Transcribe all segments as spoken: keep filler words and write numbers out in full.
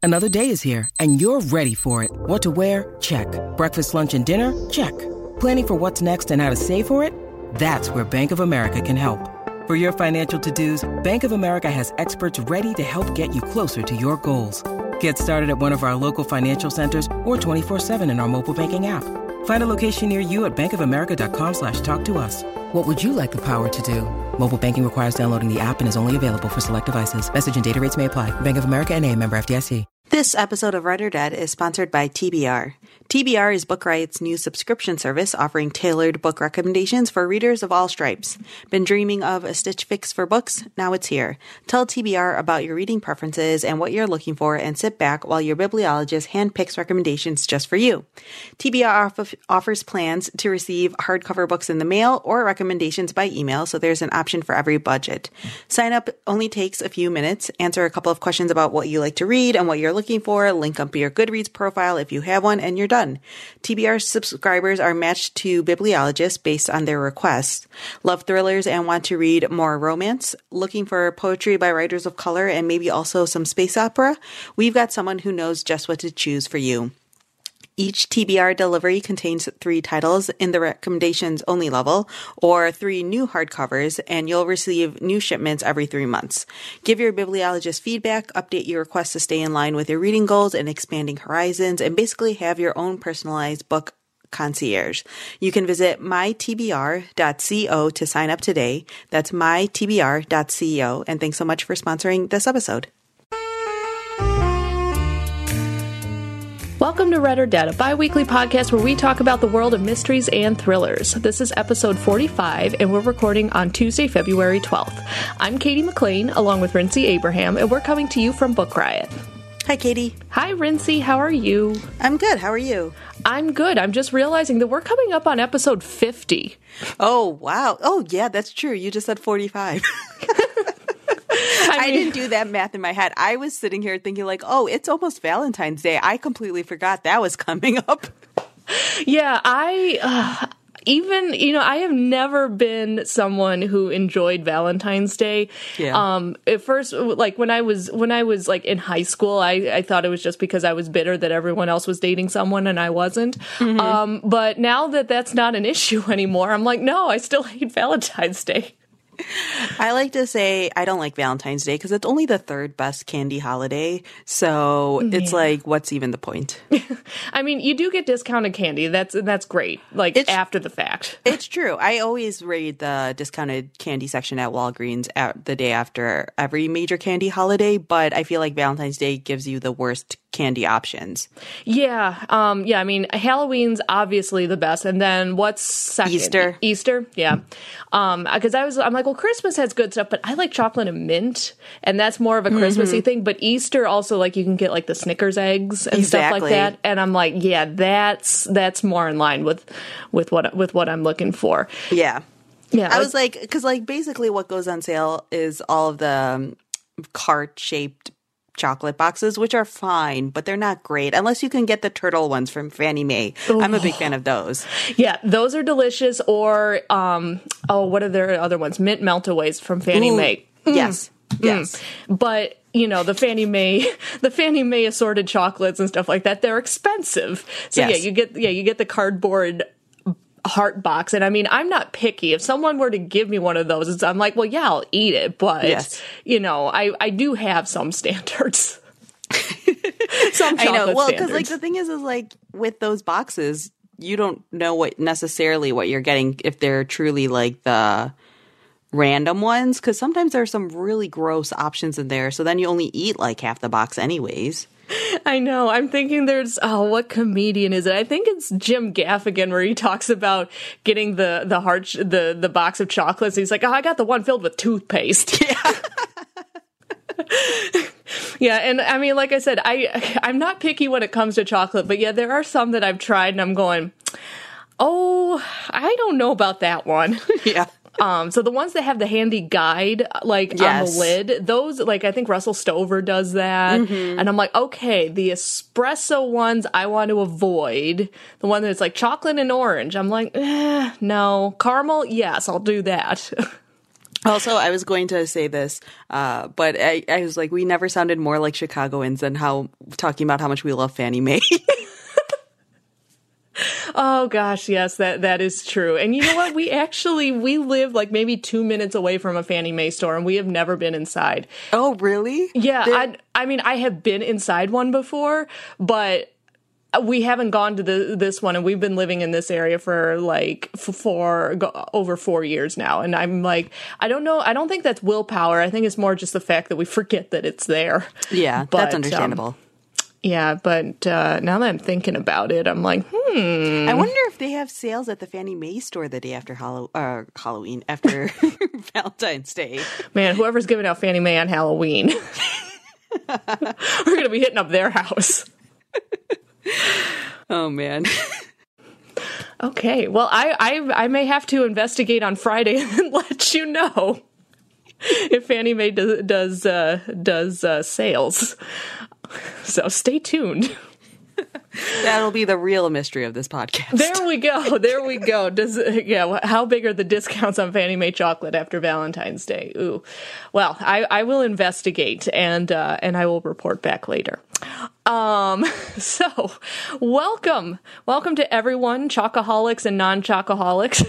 Another day is here, and you're ready for it. What to wear? Check. Breakfast, lunch, and dinner? Check. Planning for what's next and how to save for it? That's where Bank of America can help. For your financial to-dos, Bank of America has experts ready to help get you closer to your goals. Get started at one of our local financial centers or twenty-four seven in our mobile banking app. Find a location near you at bankofamerica.com slash talk to us. What would you like the power to do? Mobile banking requires downloading the app and is only available for select devices. Message and data rates may apply. Bank of America N A, member F D I C. This episode of Read or Dead is sponsored by T B R. T B R is Book Riot's new subscription service offering tailored book recommendations for readers of all stripes. Been dreaming of a Stitch Fix for books? Now it's here. Tell T B R about your reading preferences and what you're looking for and sit back while your bibliologist handpicks recommendations just for you. T B R off- offers plans to receive hardcover books in the mail or recommendations by email, so there's an option for every budget. Sign up only takes a few minutes. Answer a couple of questions about what you like to read and what you're looking for, link up your Goodreads profile if you have one, and you're done. T B R subscribers are matched to bibliologists based on their requests. Love thrillers and want to read more romance? Looking for poetry by writers of color and maybe also some space opera? We've got someone who knows just what to choose for you. Each T B R delivery contains three titles in the recommendations only level or three new hardcovers, and you'll receive new shipments every three months. Give your bibliologist feedback, update your requests to stay in line with your reading goals and expanding horizons, and basically have your own personalized book concierge. You can visit my t b r dot co to sign up today. That's my t b r dot co, and thanks so much for sponsoring this episode. Welcome to Read or Dead, a bi-weekly podcast where we talk about the world of mysteries and thrillers. This is episode forty-five, and we're recording on Tuesday, February twelfth. I'm Katie McLean, along with Rincey Abraham, and we're coming to you from Book Riot. Hi, Katie. Hi, Rincey. How are you? I'm good. How are you? I'm good. I'm just realizing that we're coming up on episode fifty. Oh, wow. Oh, yeah, that's true. You just said forty-five. I, mean, I didn't do that math in my head. I was sitting here thinking like, oh, it's almost Valentine's Day. I completely forgot that was coming up. Yeah, I... Uh, Even, you know, I have never been someone who enjoyed Valentine's Day. Yeah. Um, at first, like when I was, when I was like in high school, I, I thought it was just because I was bitter that everyone else was dating someone and I wasn't. Mm-hmm. Um, but now that that's not an issue anymore, I'm like, no, I still hate Valentine's Day. I like to say I don't like Valentine's Day because it's only the third best candy holiday. So it's yeah. like, what's even the point? I mean, you do get discounted candy. That's that's great. Like it's, after the fact. It's true. I always raid the discounted candy section at Walgreens at the day after every major candy holiday. But I feel like Valentine's Day gives you the worst candy options. Yeah. Um, yeah. I mean, Halloween's obviously the best. And then what's second? Easter. Easter. Yeah. Um, because I was, I'm like, well, Christmas has good stuff, but I like chocolate and mint, and that's more of a Christmassy mm-hmm. thing. But Easter also, like, you can get like the Snickers eggs and exactly. stuff like that. And I'm like, yeah, that's that's more in line with with what with what I'm looking for. Yeah. Yeah. I like, was like, because like basically what goes on sale is all of the um, cart shaped chocolate boxes, which are fine, but they're not great unless you can get the turtle ones from Fannie Mae. Oh. I'm a big fan of those. Yeah, those are delicious. Or, um, oh, what are their other ones? Mint Meltaways from Fannie Ooh. Mae. Mm. Yes, yes. Mm. But, you know, the Fannie Mae, the Fannie Mae assorted chocolates and stuff like that, they're expensive. So yes. yeah, you get yeah, you get the cardboard heart box. And I mean, I'm not picky. If someone were to give me one of those, it's, I'm like, well, yeah, I'll eat it. But, yes. you know, I, I do have some standards. some I know. Well, because like the thing is, is like with those boxes, you don't know what necessarily what you're getting if they're truly like the random ones. Because sometimes there are some really gross options in there. So then you only eat like half the box anyways. I know. I'm thinking there's, oh, what comedian is it? I think it's Jim Gaffigan, where he talks about getting the the heart, sh- the the box of chocolates. He's like, oh, I got the one filled with toothpaste. Yeah. Yeah, and I mean, like I said, I I'm not picky when it comes to chocolate, but yeah, there are some that I've tried, and I'm going, oh, I don't know about that one. Yeah. Um, so the ones that have the handy guide, like yes. on the lid, those, like, I think Russell Stover does that. Mm-hmm. And I'm like, okay, the espresso ones I want to avoid. The one that's like chocolate and orange, I'm like, eh, no. Caramel, yes, I'll do that. Also, I was going to say this, uh, but I, I was like, we never sounded more like Chicagoans than how talking about how much we love Fannie Mae. Oh gosh, yes, that that is true. And you know what? We actually we live like maybe two minutes away from a Fannie Mae store, and we have never been inside. Oh, really? Yeah, I I mean, I have been inside one before, but we haven't gone to the this one, and we've been living in this area for like for, for go, over four years now. And I'm like, I don't know, I don't think that's willpower. I think it's more just the fact that we forget that it's there. Yeah, but, that's understandable. Um, Yeah, but uh, now that I'm thinking about it, I'm like, hmm. I wonder if they have sales at the Fannie Mae store the day after Hallow- uh, Halloween, after Valentine's Day. Man, whoever's giving out Fannie Mae on Halloween, we're going to be hitting up their house. Oh, man. Okay, well, I, I, I may have to investigate on Friday and let you know if Fannie Mae does, does, uh, does uh, sales. So stay tuned. That'll be the real mystery of this podcast. There we go. There we go. Does yeah? How big are the discounts on Fannie Mae chocolate after Valentine's Day? Ooh. Well, I, I will investigate and uh, and I will report back later. Um. So, welcome, welcome to everyone, chocoholics and non-chocoholics.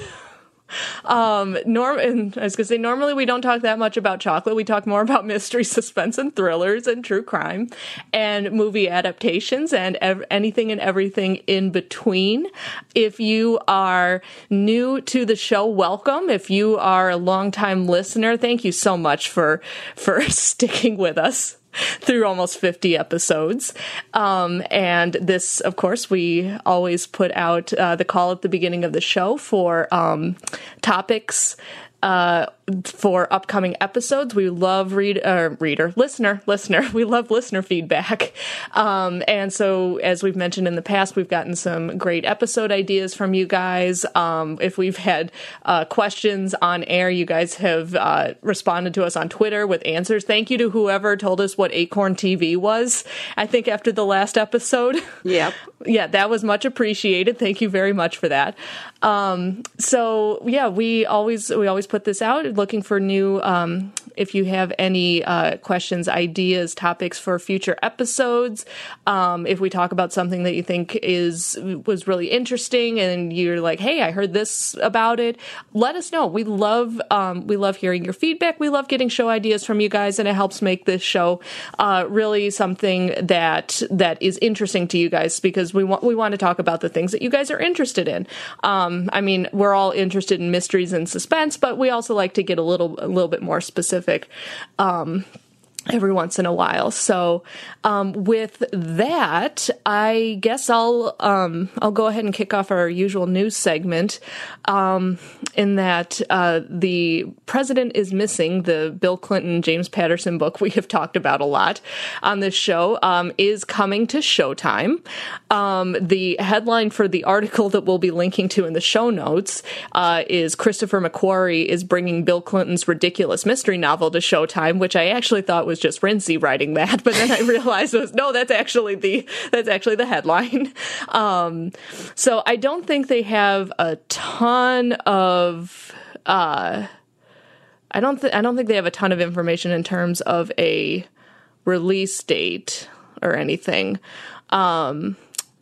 Um, norm, and I was gonna say, normally we don't talk that much about chocolate. We talk more about mystery, suspense, and thrillers, and true crime, and movie adaptations, and ev- anything and everything in between. If you are new to the show, welcome. If you are a longtime listener, thank you so much for for sticking with us through almost fifty episodes. Um, and this, of course, we always put out uh, the call at the beginning of the show for um, topics uh, for upcoming episodes. We love read uh, reader, listener, listener. We love listener feedback. Um, and so, as we've mentioned in the past, we've gotten some great episode ideas from you guys. Um, if we've had uh, questions on air, you guys have uh, responded to us on Twitter with answers. Thank you to whoever told us what Acorn T V was, I think, after the last episode. Yeah. Yeah, that was much appreciated. Thank you very much for that. Um, so yeah, we always, we always put this out, looking for new, um, if you have any uh, questions, ideas, topics for future episodes, um, if we talk about something that you think is was really interesting and you're like, hey, I heard this about it, let us know. We love um, we love hearing your feedback. We love getting show ideas from you guys, and it helps make this show uh, really something that that is interesting to you guys, because we want we want to talk about the things that you guys are interested in. Um, I mean, we're all interested in mysteries and suspense, but we also like to get a little a little bit more specific um, every once in a while. So um, with that, I guess I'll um, I'll go ahead and kick off our usual news segment. Um, in that uh, the President is Missing, the Bill Clinton, James Patterson book we have talked about a lot on this show, um, is coming to Showtime. Um, the headline for the article that we'll be linking to in the show notes uh, is Christopher McQuarrie is bringing Bill Clinton's ridiculous mystery novel to Showtime, which I actually thought was just Rincey writing that, but then I realized it was no, that's actually the that's actually the headline. Um, so I don't think they have a ton of uh, I don't th- I don't think they have a ton of information in terms of a release date or anything. Um,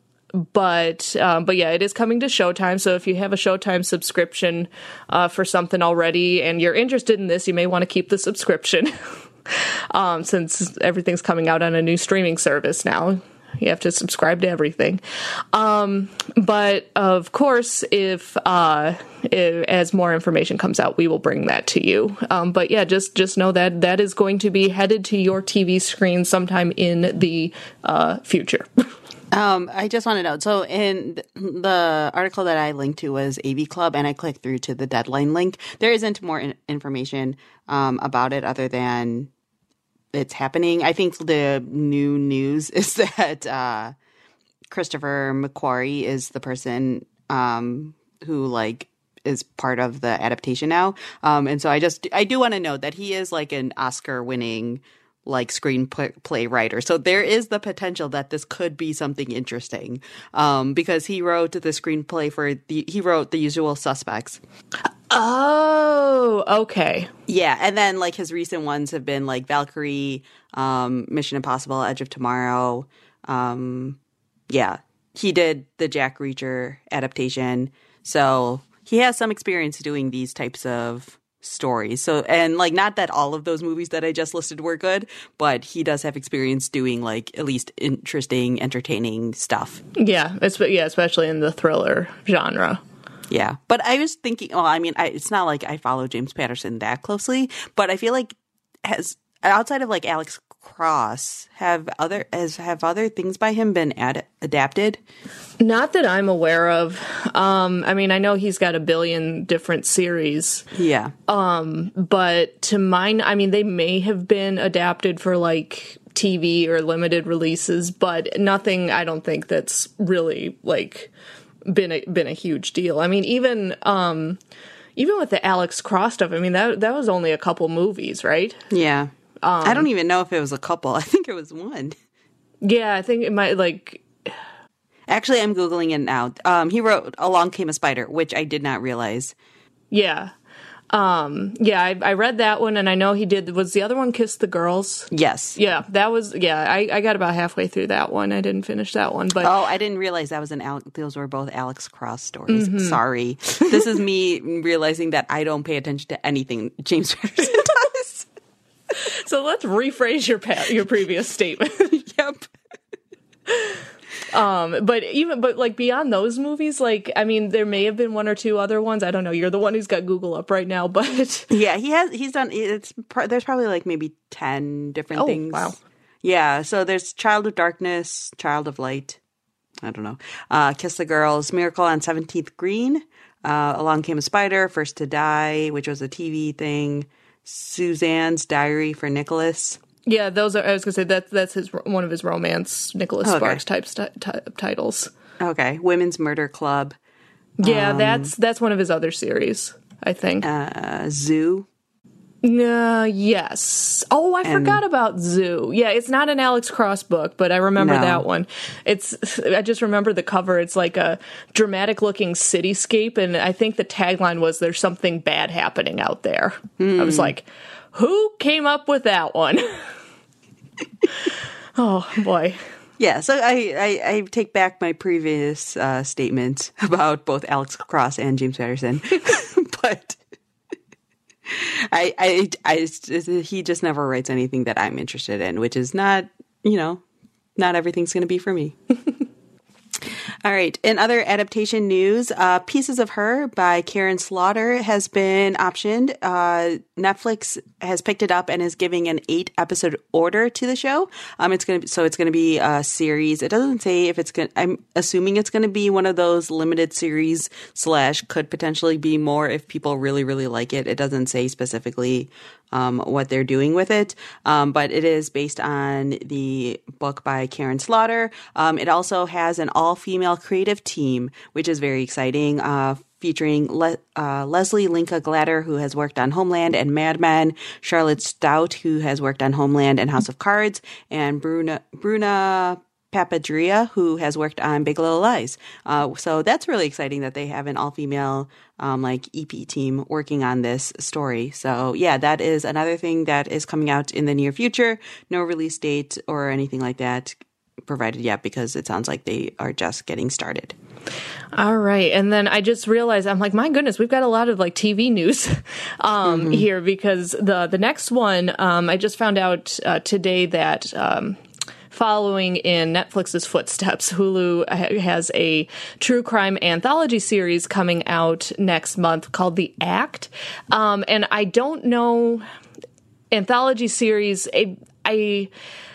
But, um, but yeah, it is coming to Showtime. So if you have a Showtime subscription, uh, for something already and you're interested in this, you may want to keep the subscription, um, since everything's coming out on a new streaming service now. You have to subscribe to everything. Um, but of course, if, uh, if, as more information comes out, we will bring that to you. Um, but yeah, just, just know that that is going to be headed to your T V screen sometime in the, uh, future. Um, I just want to know. So in the article that I linked to was A V Club, and I clicked through to the deadline link. There isn't more in- information um, about it other than it's happening. I think the new news is that uh, Christopher McQuarrie is the person um, who like is part of the adaptation now. Um, and so I just I do want to note that he is like an Oscar-winning like screenplay writer. So there is the potential that this could be something interesting, um, because he wrote the screenplay for the, he wrote The Usual Suspects. Oh, okay. Yeah, and then like his recent ones have been like Valkyrie, um, Mission Impossible, Edge of Tomorrow. Um, yeah, he did the Jack Reacher adaptation, so he has some experience doing these types of stories. So, and like, not that all of those movies that I just listed were good, but he does have experience doing like at least interesting, entertaining stuff. Yeah, it's yeah, especially in the thriller genre. Yeah, but I was thinking, well, I mean, I, it's not like I follow James Patterson that closely, but I feel like has outside of like Alex Cross, have other has have other things by him been ad- adapted? Not that I'm aware of. Um, I mean, I know he's got a billion different series. Yeah. Um, but to mine, I mean, they may have been adapted for like T V or limited releases, but nothing. I don't think that's really like been a, been a huge deal. I mean, even um, even with the Alex Cross stuff, I mean that that was only a couple movies, right? Yeah. Um, I don't even know if it was a couple. I think it was one. Yeah, I think it might like. Actually, I'm Googling it now. Um, he wrote Along Came a Spider, which I did not realize. Yeah. Um, yeah, I, I read that one, and I know he did. Was the other one Kiss the Girls? Yes. Yeah, that was, yeah, I, I got about halfway through that one. I didn't finish that one. But oh, I didn't realize that was an Alex, those were both Alex Cross stories. Mm-hmm. Sorry. This is me realizing that I don't pay attention to anything James Patterson does. So let's rephrase your pa- your previous statement. Yep. Um, but even, but like beyond those movies, like, I mean, there may have been one or two other ones. I don't know. You're the one who's got Google up right now, but yeah, he has, he's done, it's, there's probably like maybe ten different oh, things. Wow. Yeah. So there's Child of Darkness, Child of Light. I don't know. Uh, Kiss the Girls, Miracle on seventeenth Green, uh, Along Came a Spider, First to Die, which was a T V thing. Suzanne's Diary for Nicholas. Yeah, those are. I was gonna say that that's his one of his romance Nicholas okay. Sparks type st- t- titles. Okay, Women's Murder Club. Yeah, um, that's that's one of his other series, I think. Uh, Zoo. Uh, yes. Oh, I and, forgot about Zoo. Yeah, it's not an Alex Cross book, but I remember no. that one. It's. I just remember the cover. It's like a dramatic-looking cityscape, and I think the tagline was "There's something bad happening out there." Hmm. I was like, who came up with that one? Oh, boy. Yeah, so I, I, I take back my previous uh, statement about both Alex Cross and James Patterson. But I, I, I, he just never writes anything that I'm interested in, which is not, you know, not everything's going to be for me. All right. In other adaptation news, uh, Pieces of Her by Karen Slaughter has been optioned. Uh, Netflix has picked it up and is giving an eight episode order to the show. Um, it's going to so it's going to be a series. It doesn't say if it's going. I'm assuming it's going to be one of those limited series slash could potentially be more if people really really like it. It doesn't say specifically um, what they're doing with it, um, but it is based on the book by Karen Slaughter. Um, it also has an all female creative team, which is very exciting, uh, featuring Le- uh, Leslie Linka Glatter, who has worked on Homeland and Mad Men, Charlotte Stout, who has worked on Homeland and House of Cards, and Bruna, Bruna Papadria, who has worked on Big Little Lies. Uh, so that's really exciting that they have an all-female um, like E P team working on this story. So yeah, that is another thing that is coming out in the near future. No release date or anything like that provided yet because it sounds like they are just getting started. All right. And then I just realized, I'm like, my goodness, we've got a lot of like T V news um, mm-hmm. here because the, the next one, um, I just found out uh, today that um, following in Netflix's footsteps, Hulu ha- has a true crime anthology series coming out next month called The Act. Um, and I don't know, anthology series, I... I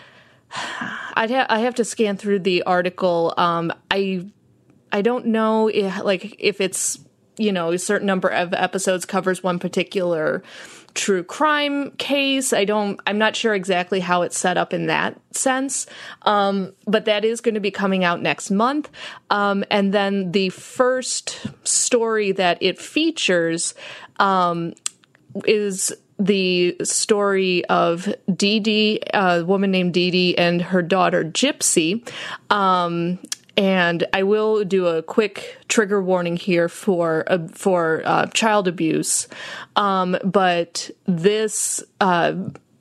I'd ha- I have to scan through the article. Um, I I don't know if, like if it's, you know, a certain number of episodes covers one particular true crime case. I don't. I'm not sure exactly how it's set up in that sense. Um, but that is going to be coming out next month. Um, and then the first story that it features um, is the story of Dee Dee, a woman named Dee Dee, and her daughter Gypsy. Um, and I will do a quick trigger warning here for uh, for uh, child abuse, um, but this. Uh,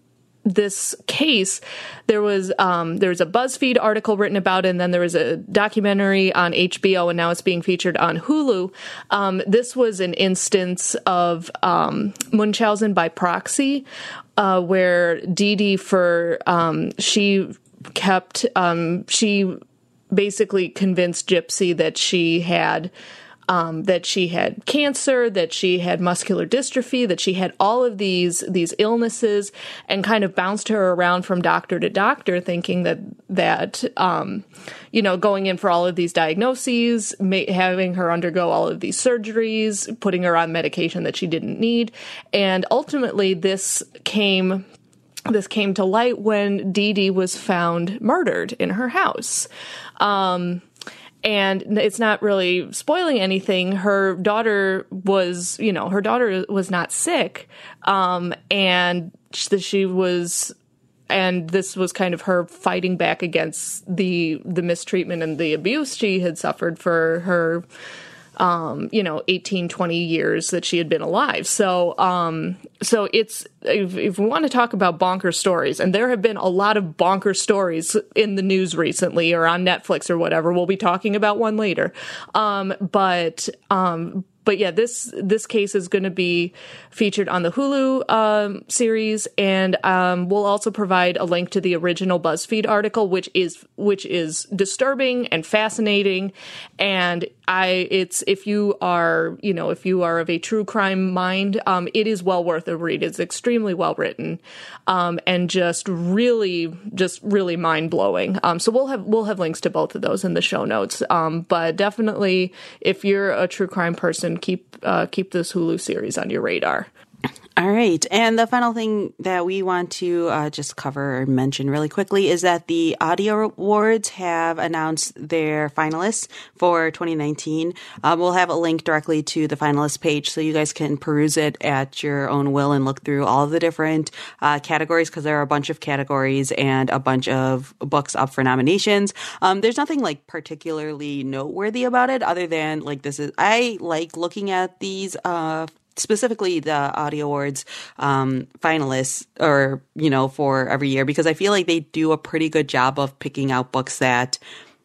This case, there was um, there was a BuzzFeed article written about it, and then there was a documentary on H B O, and now it's being featured on Hulu. Um, this was an instance of um, Munchausen by proxy, uh, where Dee Dee for um, she kept um, she basically convinced Gypsy that she had. Um, that she had cancer, that she had muscular dystrophy, that she had all of these these illnesses, and kind of bounced her around from doctor to doctor, thinking that that um, you know, going in for all of these diagnoses, ma- having her undergo all of these surgeries, putting her on medication that she didn't need, and ultimately this came. This came to light when Dee Dee was found murdered in her house. Um, And it's not really spoiling anything. Her daughter was, you know, her daughter was not sick. Um, and she was, and this was kind of her fighting back against the, the mistreatment and the abuse she had suffered for her, um, you know, eighteen, twenty years that she had been alive. So, um, so it's, if, if we want to talk about bonker stories, and there have been a lot of bonker stories in the news recently or on Netflix or whatever, we'll be talking about one later. Um, but, um, But yeah, this this case is going to be featured on the Hulu um, series, and um, we'll also provide a link to the original BuzzFeed article, which is which is disturbing and fascinating. And I, it's if you are you know if you are of a true crime mind, um, it is well worth a read. It's extremely well written, um, and just really just really mind blowing. Um, so we'll have we'll have links to both of those in the show notes. Um, but definitely, if you're a true crime person, keep uh, keep this Hulu series on your radar. All right. And the final thing that we want to uh, just cover or mention really quickly is that the Audio Awards have announced their finalists for twenty nineteen. Um, we'll have a link directly to the finalist page so you guys can peruse it at your own will and look through all of the different uh, categories, because there are a bunch of categories and a bunch of books up for nominations. Um, there's nothing like particularly noteworthy about it other than like this is, I like looking at these uh specifically the Audio Awards um, finalists, or, you know, for every year, because I feel like they do a pretty good job of picking out books that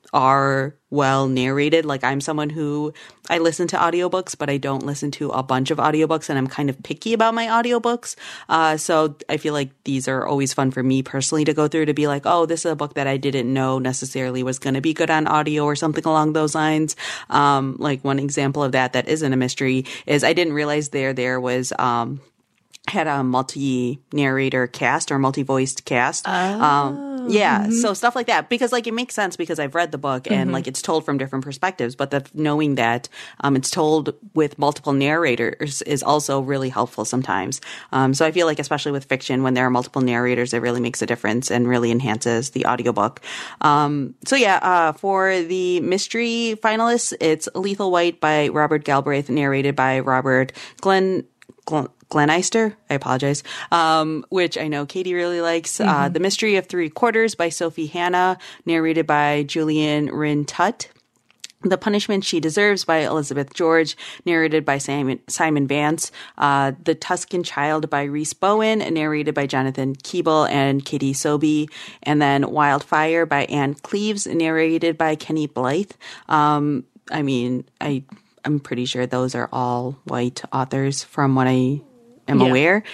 are well narrated. Like, I'm someone who, I listen to audiobooks, but I don't listen to a bunch of audiobooks, and I'm kind of picky about my audiobooks. Uh, so I feel like these are always fun for me personally to go through, to be like, oh, this is a book that I didn't know necessarily was going to be good on audio, or something along those lines. Um, like one example of that that isn't a mystery is I didn't realize there, there was, um, had a multi-narrator cast or multi-voiced cast. Oh. Um, yeah, mm-hmm. So stuff like that. Because, like, it makes sense because I've read the book and, mm-hmm. like, it's told from different perspectives. But the, knowing that um, it's told with multiple narrators is also really helpful sometimes. Um, so I feel like, especially with fiction, when there are multiple narrators, it really makes a difference and really enhances the audiobook. Um, so, yeah, uh, for the mystery finalists, it's Lethal White by Robert Galbraith, narrated by Robert Glenn... Glenn Glenister, I apologize, um, which I know Katie really likes. Mm-hmm. Uh, The Mystery of Three Quarters by Sophie Hannah, narrated by Julian Rin-Tut. The Punishment She Deserves by Elizabeth George, narrated by Simon, Simon Vance. Uh, The Tuscan Child by Rhys Bowen, narrated by Jonathan Keeble and Katie Sobey. And then Wildfire by Anne Cleves, narrated by Kenny Blythe. Um, I mean, I, I'm pretty sure those are all white authors from what I am yeah. aware.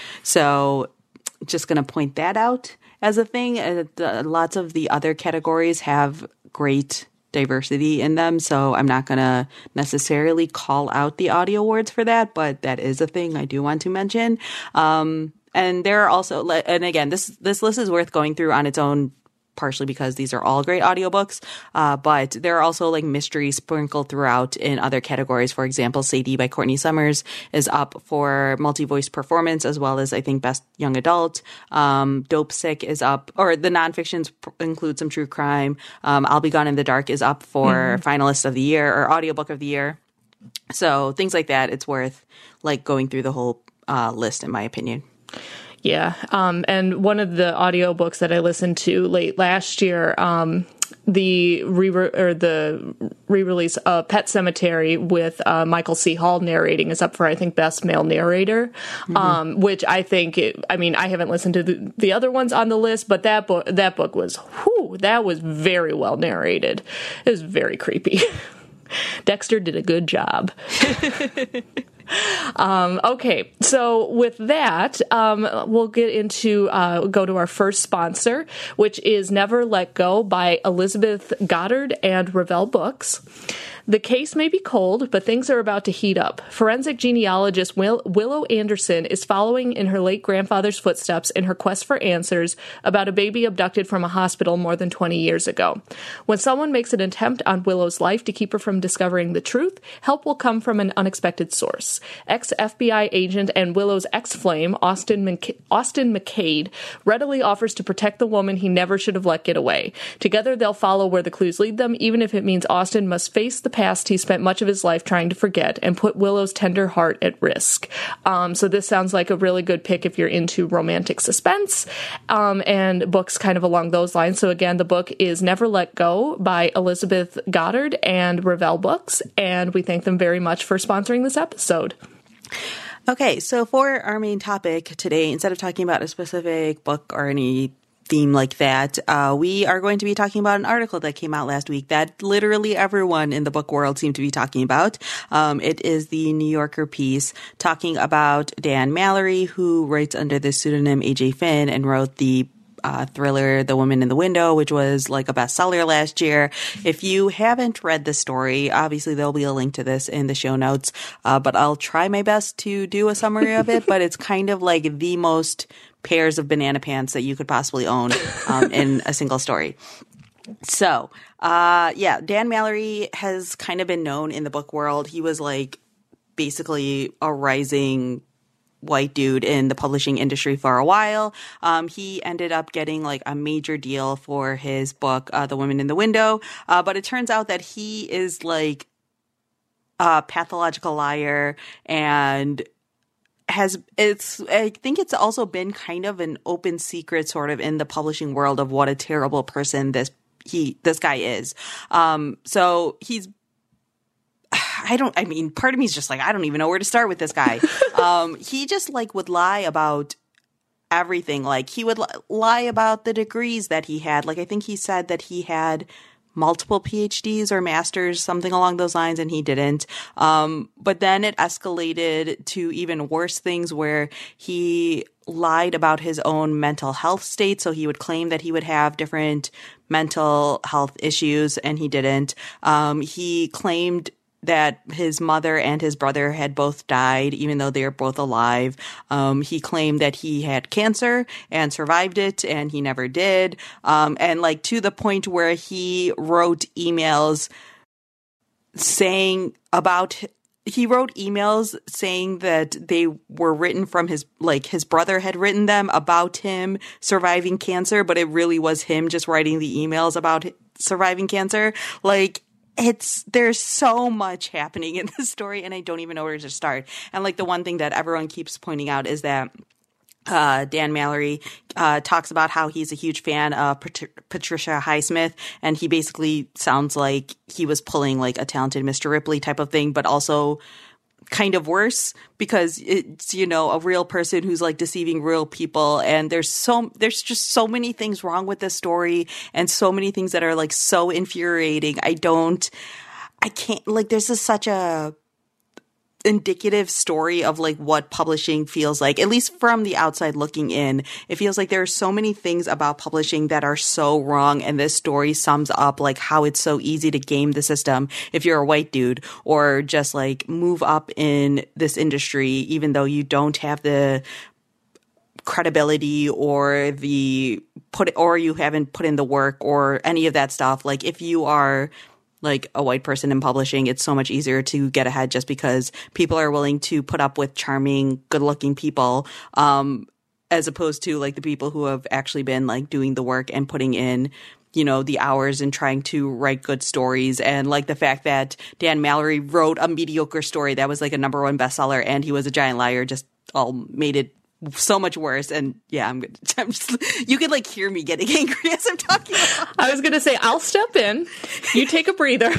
So just going to point that out as a thing. Uh, the, lots of the other categories have great diversity in them, so I'm not going to necessarily call out the Audio Awards for that, but that is a thing I do want to mention. Um, and there are also, and again, this this list is worth going through on its own, partially because these are all great audiobooks, uh, but there are also like mysteries sprinkled throughout in other categories. For example, Sadie by Courtney Summers is up for multi-voice performance, as well as I think Best Young Adult. Um, Dope Sick is up, or the nonfictions include some true crime. Um, I'll Be Gone in the Dark is up for mm-hmm. finalist of the year or audiobook of the year. So things like that, it's worth like going through the whole uh, list, in my opinion. Yeah. Um, and one of the audiobooks that I listened to late last year, um, the re or the re-release of Pet Sematary with uh, Michael C. Hall narrating is up for, I think, Best Male Narrator, mm-hmm. um, which I think, it, I mean, I haven't listened to the, the other ones on the list, but that book, that book was, whew, that was very well narrated. It was very creepy. Dexter did a good job. Um, okay, so with that, um, we'll get into, uh, go to our first sponsor, which is Never Let Go by Elizabeth Goddard and Revell Books. The case may be cold, but things are about to heat up. Forensic genealogist Will- Willow Anderson is following in her late grandfather's footsteps in her quest for answers about a baby abducted from a hospital more than twenty years ago. When someone makes an attempt on Willow's life to keep her from discovering the truth, help will come from an unexpected source. Ex-F B I agent and Willow's ex-flame, Austin, Mc- Austin McCade, readily offers to protect the woman he never should have let get away. Together, they'll follow where the clues lead them, even if it means Austin must face the past he spent much of his life trying to forget and put Willow's tender heart at risk. Um, so this sounds like a really good pick if you're into romantic suspense um, and books kind of along those lines. So again, the book is Never Let Go by Elizabeth Goddard and Revell Books, and we thank them very much for sponsoring this episode. Okay, so for our main topic today, instead of talking about a specific book or any theme like that, uh, we are going to be talking about an article that came out last week that literally everyone in the book world seemed to be talking about. Um, it is the New Yorker piece talking about Dan Mallory, who writes under the pseudonym A J Finn and wrote the Uh, thriller The Woman in the Window, which was like a bestseller last year. If you haven't read the story, obviously there'll be a link to this in the show notes, uh, but I'll try my best to do a summary of it. But it's kind of like the most pairs of banana pants that you could possibly own um, in a single story. So, uh, yeah, Dan Mallory has kind of been known in the book world. He was like basically a rising white dude in the publishing industry for a while. Um, he ended up getting like a major deal for his book, uh, The Woman in the Window. Uh, but it turns out that he is like a pathological liar and has, it's, I think it's also been kind of an open secret sort of in the publishing world of what a terrible person this, he, this guy is. Um, so he's, I don't, I mean, part of me is just like, I don't even know where to start with this guy. um, he just like would lie about everything. Like he would li- lie about the degrees that he had. Like I think he said that he had multiple P H Ds or masters, something along those lines, and he didn't. Um, but then it escalated to even worse things where he lied about his own mental health state. So he would claim that he would have different mental health issues and he didn't. Um, he claimed that his mother and his brother had both died, even though they were both alive. Um, he claimed that he had cancer and survived it, and he never did. Um, and like to the point where he wrote emails saying about, he wrote emails saying that they were written from his, like his brother had written them about him surviving cancer, but it really was him just writing the emails about surviving cancer. Like, It's, there's so much happening in this story and I don't even know where to start. And like the one thing that everyone keeps pointing out is that uh, Dan Mallory uh, talks about how he's a huge fan of Pat- Patricia Highsmith, and he basically sounds like he was pulling like a Talented Mister Ripley type of thing, but also kind of worse because it's, you know, a real person who's like deceiving real people. And there's so, there's just so many things wrong with this story and so many things that are like so infuriating. I don't, I can't, like, there's just such a indicative story of like what publishing feels like, at least from the outside looking in. It feels like there are so many things about publishing that are so wrong, and this story sums up like how it's so easy to game the system if you're a white dude, or just like move up in this industry even though you don't have the credibility or the put or you haven't put in the work or any of that stuff. Like if you are like a white person in publishing, it's so much easier to get ahead just because people are willing to put up with charming, good-looking people, um, as opposed to like the people who have actually been like doing the work and putting in, you know, the hours and trying to write good stories. And like the fact that Dan Mallory wrote a mediocre story that was like a number one bestseller and he was a giant liar just all made it so much worse. And yeah, I'm good. I'm just, you could like hear me getting angry as I'm talking about I was going to say, I'll step in. You take a breather.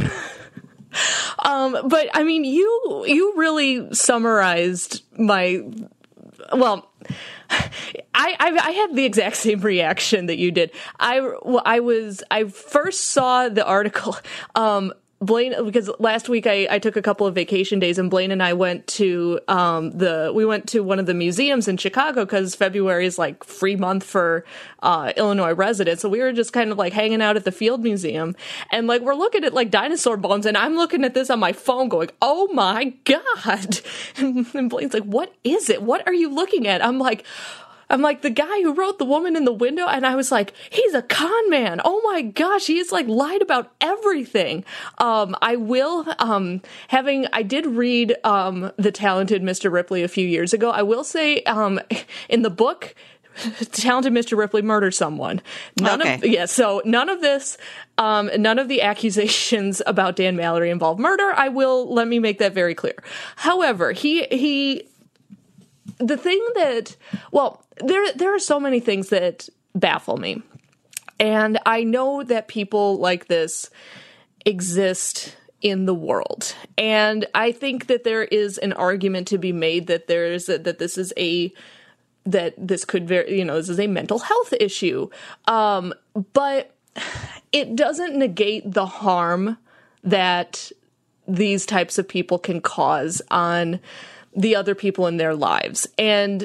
um, but I mean, you, you really summarized my, well, I, I I had the exact same reaction that you did. I, well, I was, I first saw the article, um, Blaine, because last week I, I took a couple of vacation days and Blaine and I went to, um, the, we went to one of the museums in Chicago because February is like free month for, uh, Illinois residents. So we were just kind of like hanging out at the Field Museum and like, we're looking at like dinosaur bones and I'm looking at this on my phone going, oh my God. And, and Blaine's like, what is it? What are you looking at? I'm like, I'm like, the guy who wrote The Woman in the Window, and I was like, he's a con man. Oh my gosh, he's like lied about everything. Um, I will, um, having, I did read, um, The Talented Mister Ripley a few years ago. I will say, um, in the book, Talented Mister Ripley murdered someone. None okay. of, yeah, so none of this, um, none of the accusations about Dan Mallory involve murder. I will, let me make that very clear. However, he, he, the thing that, well, there there are so many things that baffle me. And I know that people like this exist in the world. And I think that there is an argument to be made that there's a, that this is a that this could very, you know, this is a mental health issue. Um, but it doesn't negate the harm that these types of people can cause on the other people in their lives. And,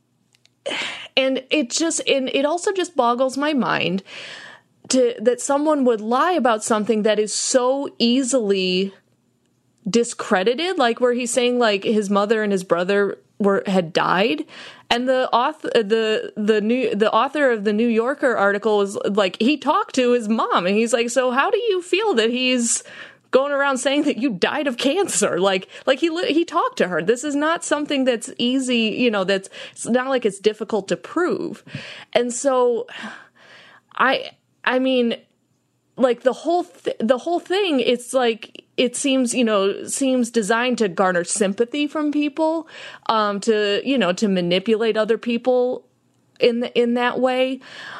and it just, and it also just boggles my mind to, that someone would lie about something that is so easily discredited, like where he's saying like his mother and his brother were, had died. And the author, the, the new, the author of the New Yorker article was like, he talked to his mom and he's like, so how do you feel that he's going around saying that you died of cancer? Like, like he, he talked to her. This is not something that's easy, you know, that's, it's not like it's difficult to prove. And so I, I mean, like the whole, th- the whole thing, it's like, it seems, you know, seems designed to garner sympathy from people, um, to, you know, to manipulate other people in the, in that way.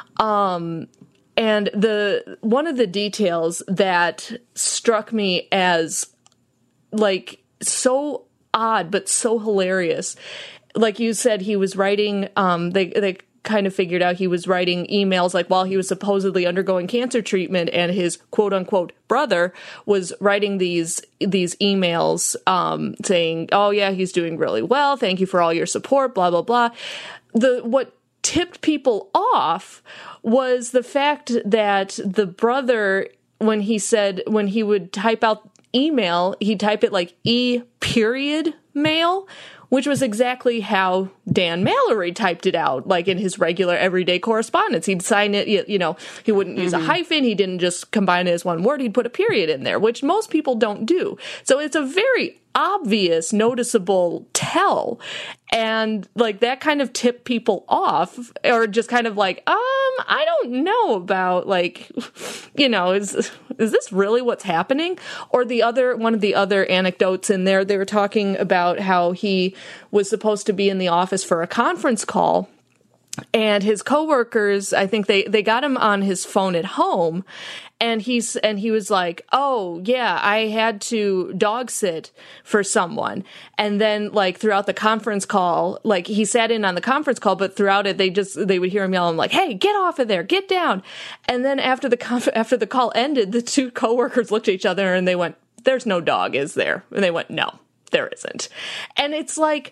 Um, And the one of the details that struck me as like so odd but so hilarious, like you said, he was writing. Um, they they kind of figured out he was writing emails like while he was supposedly undergoing cancer treatment, and his quote unquote brother was writing these these emails um, saying, "Oh yeah, he's doing really well. Thank you for all your support." Blah blah blah. The what tipped people off was the fact that the brother, when he said, when he would type out email, he'd type it like E period mail, which was exactly how Dan Mallory typed it out, like in his regular everyday correspondence. He'd sign it, you know, he wouldn't use mm-hmm. a hyphen. He didn't just combine it as one word. He'd put a period in there, which most people don't do. So it's a very obvious, noticeable tell. And like that kind of tipped people off, or just kind of like, um, I don't know about like, you know, is, is this really what's happening? Or the other, one of the other anecdotes in there, they were talking about how he was supposed to be in the office for a conference call. And his coworkers, I think they, they got him on his phone at home, and he's, and he was like, oh yeah, I had to dog sit for someone. And then like throughout the conference call, like he sat in on the conference call, but throughout it, they just, they would hear him yelling like, hey, get off of there, get down. And then after the, conf- after the call ended, the two coworkers looked at each other and they went, there's no dog, is there? And they went, no, there isn't. And it's like,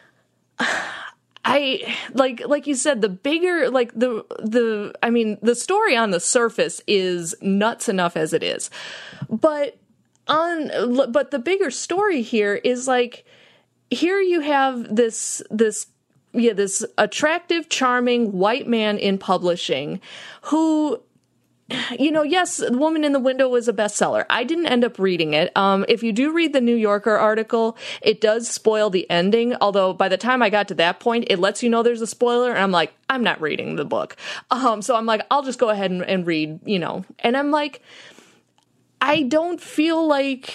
I, like, like you said, the bigger, like the, the, I mean, the story on the surface is nuts enough as it is, but on, but the bigger story here is like, here you have this, this, yeah, this attractive, charming white man in publishing who, you know, yes, The Woman in the Window was a bestseller. I didn't end up reading it. Um, if you do read the New Yorker article, it does spoil the ending. Although by the time I got to that point, it lets you know there's a spoiler. And I'm like, I'm not reading the book. Um, so I'm like, I'll just go ahead and, and read, you know. And I'm like, I don't feel like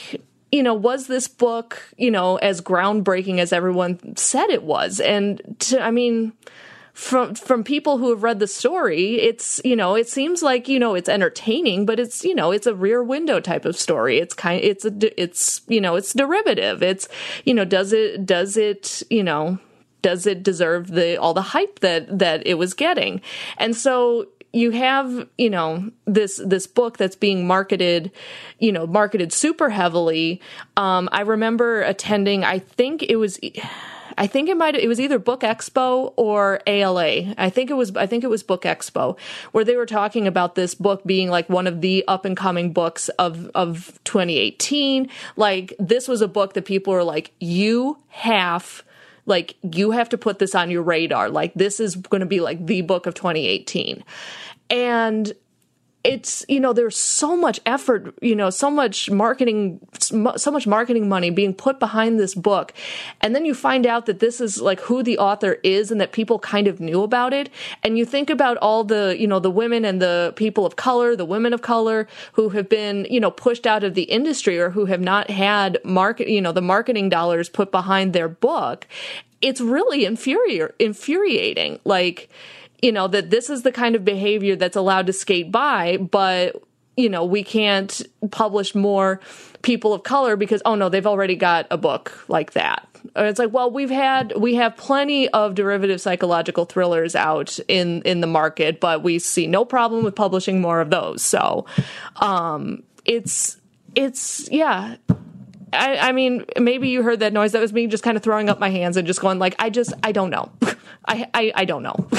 you know, was this book, you know, as groundbreaking as everyone said it was? And to, I mean, from from people who have read the story, it's, you know, it seems like, you know, it's entertaining, but it's, you know, it's a Rear Window type of story. It's kind, it's a, it's, you know, it's derivative. It's, you know, does it, does it, you know, does it deserve the all the hype that that it was getting? And so you have, you know, this this book that's being marketed, you know, marketed super heavily. Um, I remember attending, I think it was, I think it might, it was either Book Expo or A L A. I think it was, I think it was Book Expo, where they were talking about this book being like one of the up and coming books of, of twenty eighteen. Like, this was a book that people were like, you have Like, you have to put this on your radar. Like, this is going to be like the book of twenty eighteen. And it's, you know, there's so much effort, you know, so much marketing, so much marketing money being put behind this book. And then you find out that this is like who the author is and that people kind of knew about it. And you think about all the, you know, the women and the people of color, the women of color who have been, you know, pushed out of the industry or who have not had market, you know, the marketing dollars put behind their book. It's really infuri- infuriating. Like, you know, that this is the kind of behavior that's allowed to skate by, but, you know, we can't publish more people of color because, oh no, they've already got a book like that. And it's like, well, we've had, we have plenty of derivative psychological thrillers out in, in the market, but we see no problem with publishing more of those. So, um, it's, it's, yeah. I, I mean, maybe you heard that noise. That was me just kind of throwing up my hands and just going like, I just, I don't know. I, I, I don't know.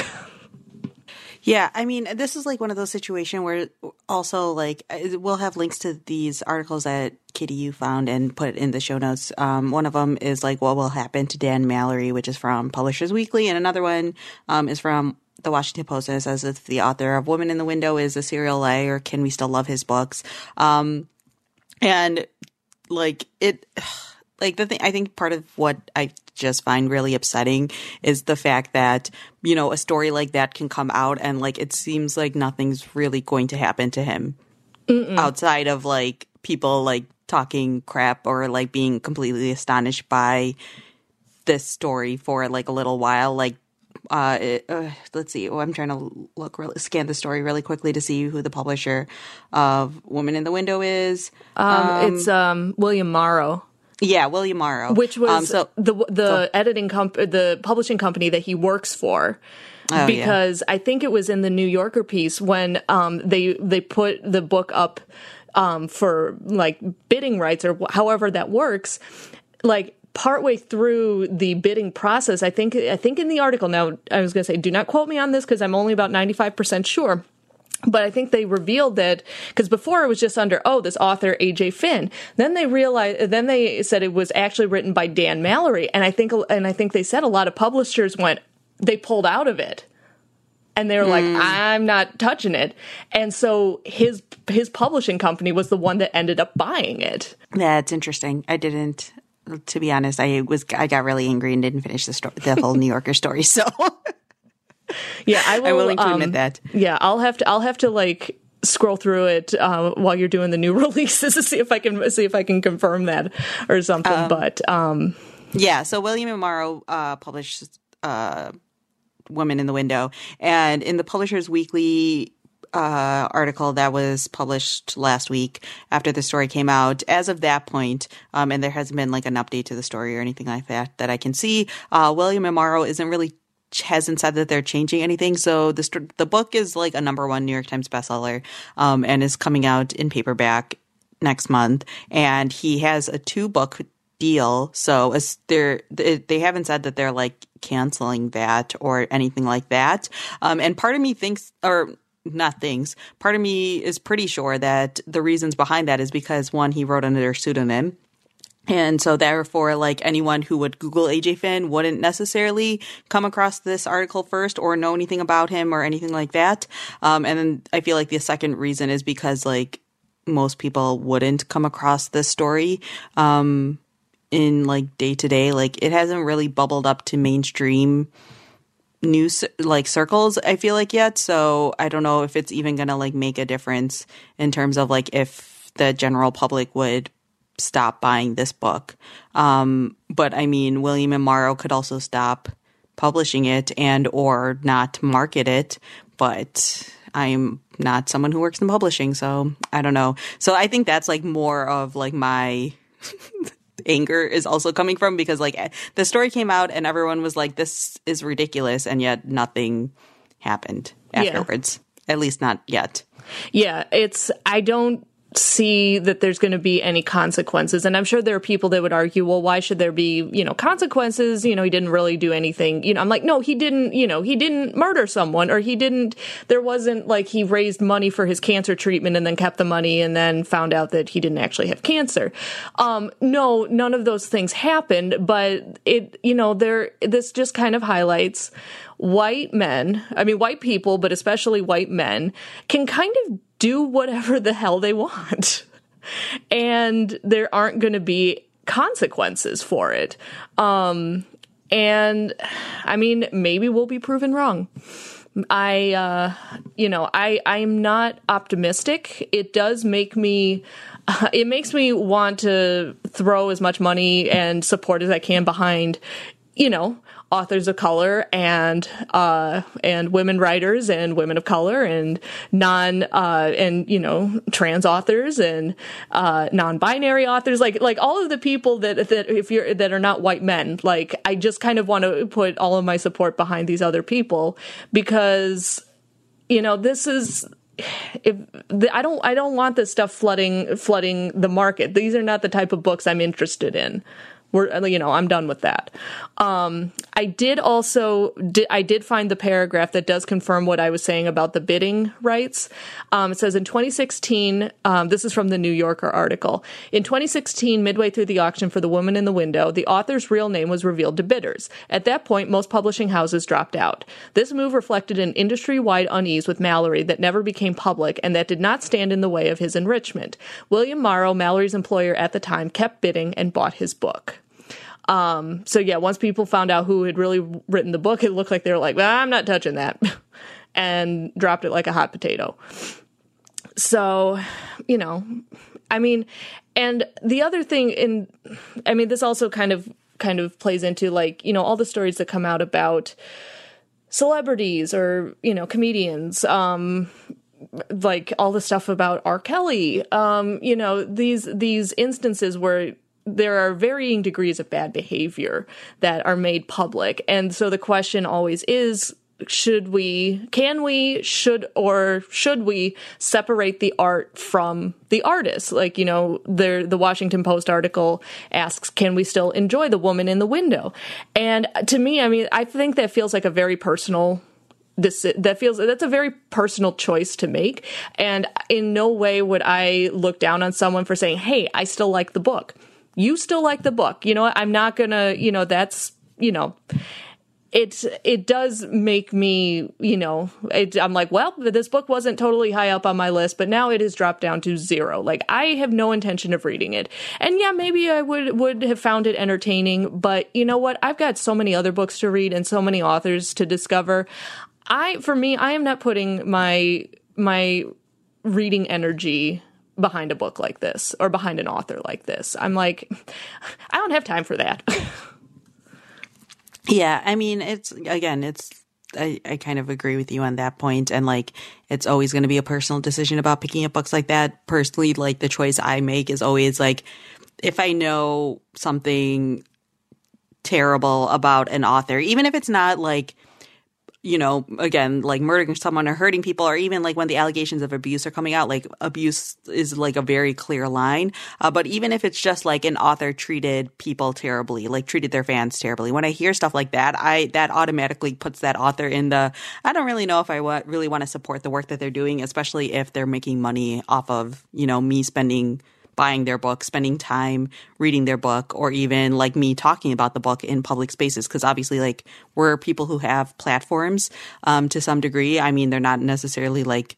Yeah, I mean, this is like one of those situations where also like we'll have links to these articles that Katie you found and put in the show notes. Um, one of them is like what will happen to Dan Mallory, which is from Publishers Weekly, and another one um, is from the Washington Post, and it says if the author of Woman in the Window is a serial liar, can we still love his books? Um, and like it. Like the thing, I think part of what I just find really upsetting is the fact that, you know, a story like that can come out and like it seems like nothing's really going to happen to him Mm-mm. outside of like people like talking crap or like being completely astonished by this story for like a little while. Like, uh, it, uh let's see. Oh, I'm trying to look, really, scan the story really quickly to see who the publisher of Woman in the Window is. Um, um it's um William Morrow. Yeah, William Morrow, which was um, so, the the so, editing comp the publishing company that he works for. Oh, because yeah. I think it was in the New Yorker piece when um, they they put the book up um, for like bidding rights or however that works. Like partway through the bidding process, I think I think in the article. Now I was going to say, do not quote me on this because I'm only about ninety-five percent sure. But I think they revealed that because before it was just under, oh, this author, A J Finn. Then they realized, then they said it was actually written by Dan Mallory. And I think, and I think they said a lot of publishers went, they pulled out of it. And they were mm. like, I'm not touching it. And so his, his publishing company was the one that ended up buying it. That's interesting. I didn't, to be honest, I was, I got really angry and didn't finish the story, the whole New Yorker story. So. Yeah, I will. I'm willing to um, admit that. Yeah, I'll have to. I'll have to like scroll through it uh, while you're doing the new releases to see if I can see if I can confirm that or something. Um, but um, yeah, so William Morrow uh, published uh, "Woman in the Window," and in the Publishers Weekly uh, article that was published last week after the story came out. As of that point, um, and there hasn't been like an update to the story or anything like that that I can see. Uh, William Morrow isn't really. Hasn't said that they're changing anything. So the st- the book is like a number one New York Times bestseller um, and is coming out in paperback next month. And he has a two book deal. So as they're, they haven't said that they're like canceling that or anything like that. Um, and part of me thinks, or not thinks, part of me is pretty sure that the reasons behind that is because one, he wrote under a pseudonym. And so therefore, like anyone who would Google A J Finn wouldn't necessarily come across this article first or know anything about him or anything like that. Um, and then I feel like the second reason is because like most people wouldn't come across this story um, in like day to day. Like it hasn't really bubbled up to mainstream news like circles, I feel like yet. So I don't know if it's even going to like make a difference in terms of like if the general public would stop buying this book. Um, but I mean, William and Morrow could also stop publishing it and or not market it. But I'm not someone who works in publishing, so I don't know. So I think that's like more of like my anger is also coming from, because like the story came out and everyone was like, this is ridiculous, and yet nothing happened afterwards. Yeah. At least not yet. Yeah, it's I don't see that there's going to be any consequences. And I'm sure there are people that would argue, well, why should there be, you know, consequences? You know, he didn't really do anything. You know, I'm like, no, he didn't, you know, he didn't murder someone, or he didn't, there wasn't like he raised money for his cancer treatment and then kept the money and then found out that he didn't actually have cancer. Um, no, none of those things happened, but it, you know, there, this just kind of highlights white men, I mean, white people, but especially white men, can kind of do whatever the hell they want. And there aren't going to be consequences for it. Um, and I mean, maybe we'll be proven wrong. I, uh, you know, I, I'm not optimistic. It does make me, uh, it makes me want to throw as much money and support as I can behind, you know, authors of color and uh, and women writers and women of color and non uh, and you know trans authors and uh, non-binary authors, like like all of the people that that if you're that are not white men. Like I just kind of want to put all of my support behind these other people, because you know this is. If the, I don't, I don't want this stuff flooding flooding the market. These are not the type of books I'm interested in. We're, you know, I'm done with that. Um, I did also, di- I did find the paragraph that does confirm what I was saying about the bidding rights. Um, it says in twenty sixteen, um, this is from the New Yorker article. In twenty sixteen, midway through the auction for The Woman in the Window, the author's real name was revealed to bidders. At that point, most publishing houses dropped out. This move reflected an industry-wide unease with Mallory that never became public and that did not stand in the way of his enrichment. William Morrow, Mallory's employer at the time, kept bidding and bought his book. Um, so yeah, once people found out who had really written the book, it looked like they were like, well, I'm not touching that, and dropped it like a hot potato. So, you know, I mean, and the other thing in, I mean, this also kind of, kind of plays into like, you know, all the stories that come out about celebrities or, you know, comedians, um, like all the stuff about R. Kelly, um, you know, these, these instances where there are varying degrees of bad behavior that are made public. And so the question always is, should we, can we, should, or should we separate the art from the artist? Like, you know, the, the Washington Post article asks, can we still enjoy The Woman in the Window? And to me, I mean, I think that feels like a very personal This that feels that's a very personal choice to make. And in no way would I look down on someone for saying, hey, I still like the book. You still like the book. You know what? I'm not gonna, you know, that's, you know, it, it does make me, you know, it, I'm like, well, this book wasn't totally high up on my list, but now it has dropped down to zero. Like, I have no intention of reading it. And yeah, maybe I would, would have found it entertaining, but you know what? I've got so many other books to read and so many authors to discover. I, for me, I am not putting my, my reading energy behind a book like this or behind an author like this. I'm like, I don't have time for that. Yeah. I mean, it's, again, it's, I, I kind of agree with you on that point. And like, it's always going to be a personal decision about picking up books like that. Personally, like the choice I make is always like, if I know something terrible about an author, even if it's not like, you know, again, like murdering someone or hurting people, or even like when the allegations of abuse are coming out, like abuse is like a very clear line. Uh, but even if it's just like an author treated people terribly, like treated their fans terribly, when I hear stuff like that, I that automatically puts that author in the, I don't really know if I w- really want to support the work that they're doing, especially if they're making money off of, you know, me spending buying their book, spending time reading their book, or even like me talking about the book in public spaces. Because obviously, like, we're people who have platforms um, to some degree. I mean, they're not necessarily like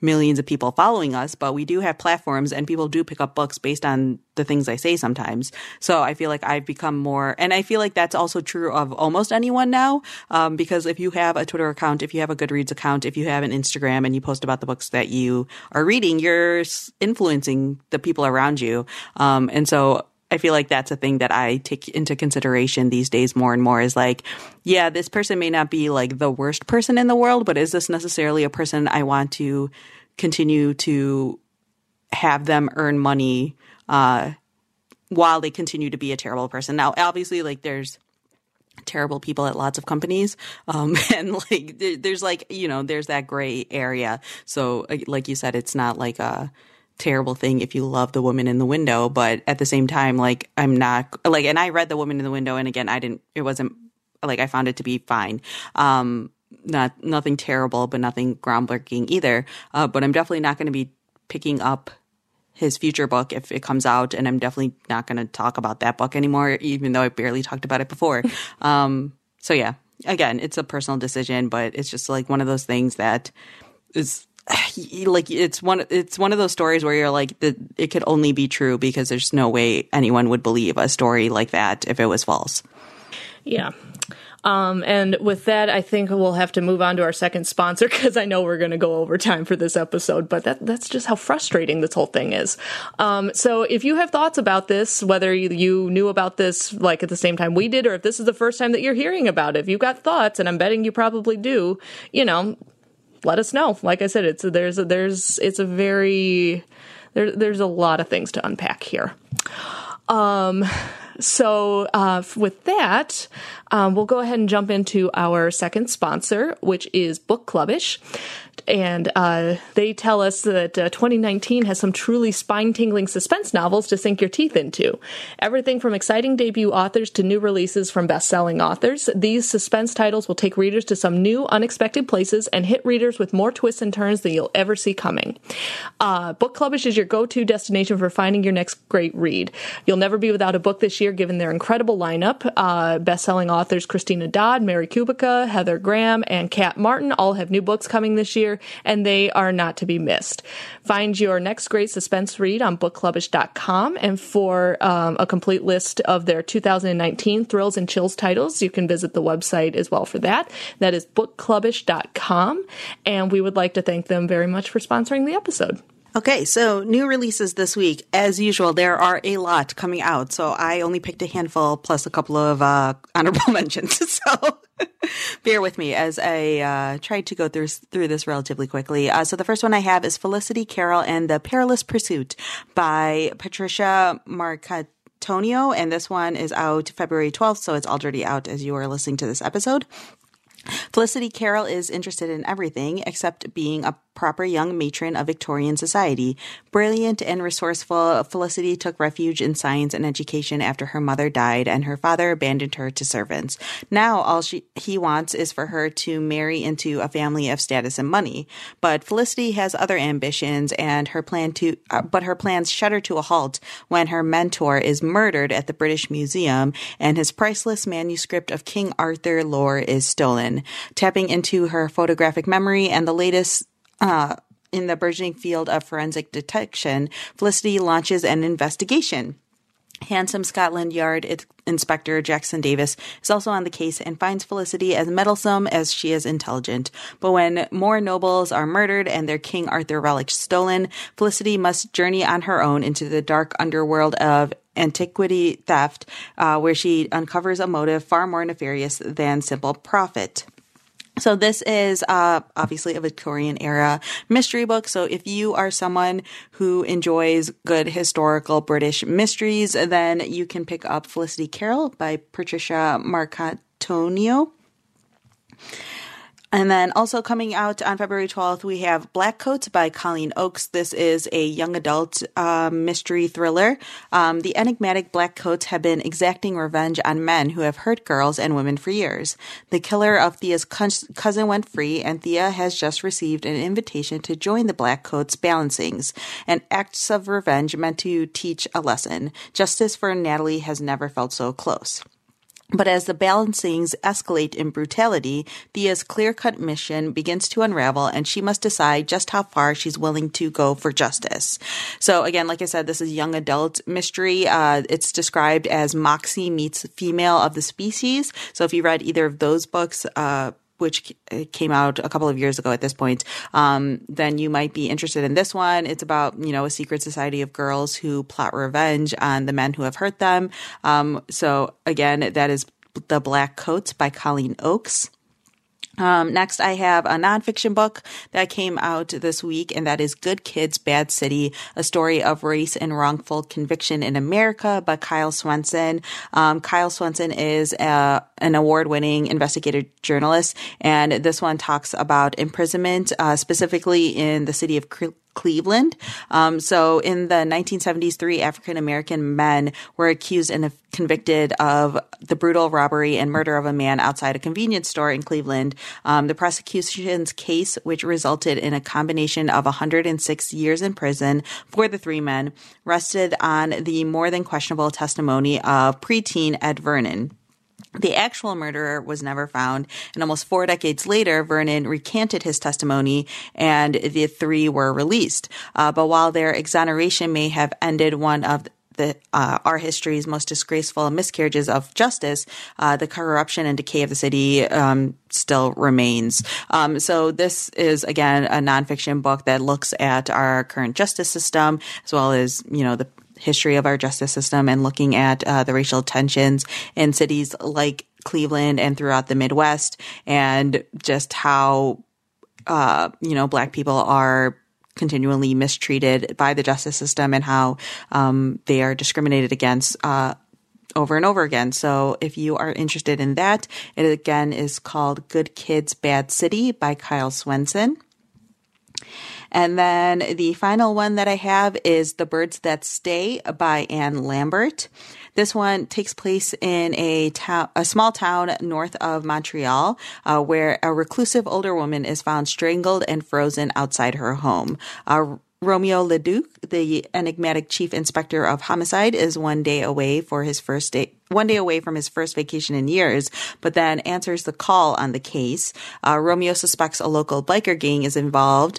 millions of people following us, but we do have platforms and people do pick up books based on the things I say sometimes. So I feel like I've become more, and I feel like that's also true of almost anyone now, um, because if you have a Twitter account, if you have a Goodreads account, if you have an Instagram and you post about the books that you are reading, you're influencing the people around you. Um, and so I feel like that's a thing that I take into consideration these days more and more is like, yeah, this person may not be like the worst person in the world, but is this necessarily a person I want to continue to have them earn money uh, while they continue to be a terrible person? Now, obviously, like there's terrible people at lots of companies. Um, and like there, there's like, you know, there's that gray area. So like you said, it's not like a terrible thing if you love the woman in the window, but at the same time, like I'm not like, and I read The Woman in the Window, and again, I didn't, it wasn't like, I found it to be fine. Um, not, nothing terrible, but nothing groundbreaking either. Uh, but I'm definitely not going to be picking up his future book if it comes out, and I'm definitely not going to talk about that book anymore, even though I barely talked about it before. um, so yeah, again, it's a personal decision, but it's just like one of those things that is like it's one it's one of those stories where you're like the, it could only be true because there's no way anyone would believe a story like that if it was false. Yeah. Um, and with that, I think we'll have to move on to our second sponsor because I know we're going to go over time for this episode, but that, that's just how frustrating this whole thing is. Um, so if you have thoughts about this, whether you, you knew about this like at the same time we did, or if this is the first time that you're hearing about it, if you've got thoughts, and I'm betting you probably do, you know, let us know. Like I said, it's there's a, there's it's a very there there's a lot of things to unpack here. Um, so uh, with that, um, we'll go ahead and jump into our second sponsor, which is Book Clubbish. And uh, they tell us that uh, twenty nineteen has some truly spine-tingling suspense novels to sink your teeth into. Everything from exciting debut authors to new releases from best-selling authors. These suspense titles will take readers to some new, unexpected places and hit readers with more twists and turns than you'll ever see coming. Uh, Book Clubbish is your go-to destination for finding your next great read. You'll never be without a book this year, given their incredible lineup. Uh, best-selling authors Christina Dodd, Mary Kubica, Heather Graham, and Kat Martin all have new books coming this year, and they are not to be missed. Find your next great suspense read on book clubbish dot com, and for um, a complete list of their two thousand nineteen thrills and chills titles, you can visit the website as well for that. That is book clubbish dot com, and we would like to thank them very much for sponsoring the episode. Okay, so new releases this week. As usual, there are a lot coming out, so I only picked a handful plus a couple of uh, honorable mentions. So bear with me as I uh, try to go through through this relatively quickly. Uh, so the first one I have is Felicity Carroll and the Perilous Pursuit by Patricia Marcatonio, and this one is out February twelfth, so it's already out as you are listening to this episode. Felicity Carroll is interested in everything except being a proper young matron of Victorian society. Brilliant and resourceful, Felicity took refuge in science and education after her mother died and her father abandoned her to servants. Now all she he wants is for her to marry into a family of status and money. But Felicity has other ambitions, and her plan to uh, but her plans shudder to a halt when her mentor is murdered at the British Museum and his priceless manuscript of King Arthur lore is stolen. Tapping into her photographic memory and the latest uh, in the burgeoning field of forensic detection, Felicity launches an investigation. Handsome Scotland Yard Inspector Jackson Davis is also on the case and finds Felicity as meddlesome as she is intelligent. But when more nobles are murdered and their King Arthur relics stolen, Felicity must journey on her own into the dark underworld of antiquity theft, uh, where she uncovers a motive far more nefarious than simple profit. So this is uh, obviously a Victorian era mystery book. So if you are someone who enjoys good historical British mysteries, then you can pick up Felicity Carroll by Patricia Marcatonio. And then also coming out on February twelfth, we have Black Coats by Colleen Oakes. This is a young adult uh, mystery thriller. Um, the enigmatic Black Coats have been exacting revenge on men who have hurt girls and women for years. The killer of Thea's cousin went free, and Thea has just received an invitation to join the Black Coats balancings, an acts of revenge meant to teach a lesson. Justice for Natalie has never felt so close. But as the balancings escalate in brutality, Thea's clear-cut mission begins to unravel, and she must decide just how far she's willing to go for justice. So again, like I said, this is young adult mystery. Uh, it's described as Moxie meets female of the species. So if you read either of those books, uh, which came out a couple of years ago at this point, um, then you might be interested in this one. It's about, you know, a secret society of girls who plot revenge on the men who have hurt them. Um, so again, that is The Black Coats by Colleen Oakes. Um, next, I have a nonfiction book that came out this week, and that is Good Kids, Bad City, a story of race and wrongful conviction in America by Kyle Swenson. Um, Kyle Swenson is uh, an award-winning investigative journalist, and this one talks about imprisonment, uh, specifically in the city of Cre- Cleveland. Um, so in the nineteen seventies, three African-American men were accused and convicted of the brutal robbery and murder of a man outside a convenience store in Cleveland. Um, the prosecution's case, which resulted in a combination of one hundred six years in prison for the three men, rested on the more than questionable testimony of preteen Ed Vernon. The actual murderer was never found, and almost four decades later, Vernon recanted his testimony, and the three were released. Uh, but while their exoneration may have ended one of the uh, our history's most disgraceful miscarriages of justice, uh, the corruption and decay of the city um, still remains. Um, so this is, again, a nonfiction book that looks at our current justice system, as well as, you know, the history of our justice system, and looking at uh, the racial tensions in cities like Cleveland and throughout the Midwest, and just how, uh, you know, Black people are continually mistreated by the justice system, and how um, they are discriminated against uh, over and over again. So if you are interested in that, it again is called Good Kids, Bad City by Kyle Swenson. And then the final one that I have is The Birds That Stay by Anne Lambert. This one takes place in a town, a small town north of Montreal, uh, where a reclusive older woman is found strangled and frozen outside her home. Uh, Romeo Leduc, the enigmatic chief inspector of homicide, is one day away for his first day, one day away from his first vacation in years, but then answers the call on the case. Uh, Romeo suspects a local biker gang is involved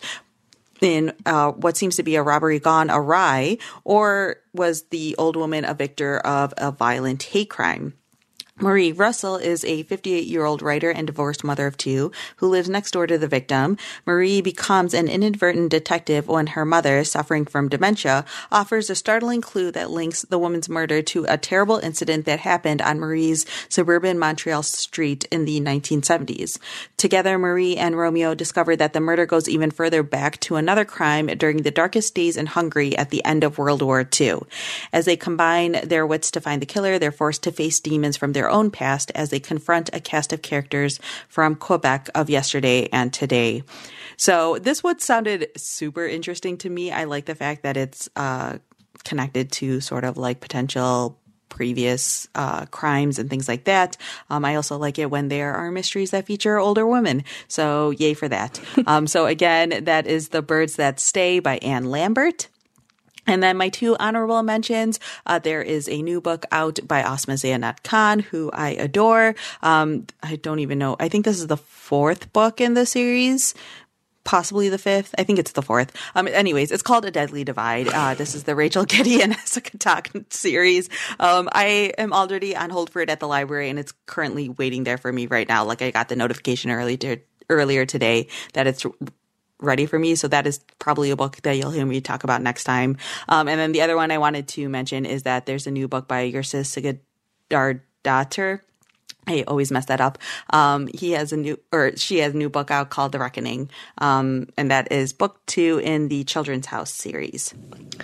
in uh, what seems to be a robbery gone awry, or was the old woman a victor of a violent hate crime? Marie Russell is a fifty-eight-year-old writer and divorced mother of two who lives next door to the victim. Marie becomes an inadvertent detective when her mother, suffering from dementia, offers a startling clue that links the woman's murder to a terrible incident that happened on Marie's suburban Montreal street in the nineteen seventies. Together, Marie and Romeo discover that the murder goes even further back to another crime during the darkest days in Hungary at the end of World War Two. As they combine their wits to find the killer, they're forced to face demons from their own past as they confront a cast of characters from Quebec of yesterday and today. So this one sounded super interesting to me. I like the fact that it's uh, connected to sort of like potential previous uh, crimes and things like that. Um, I also like it when there are mysteries that feature older women. So yay for that. um, so again, that is The Birds That Stay by Anne Lambert. And then my two honorable mentions, uh, there is a new book out by Asma Zainat Khan, who I adore. Um, I don't even know. I think this is the fourth book in the series, possibly the fifth. I think it's the fourth. Um, anyways, it's called A Deadly Divide. Uh, this is the Rachel Kitty and Jessica Talk series. Um, I am already on hold for it at the library, and it's currently waiting there for me right now. Like I got the notification early to, earlier today that it's ready for me. So that is probably a book that you'll hear me talk about next time. Um, and then the other one I wanted to mention is that there's a new book by Yersis Sigurðardóttir. I always mess that up. Um, he has a new, or she has a new book out called The Reckoning. Um, and that is book two in the Children's House series.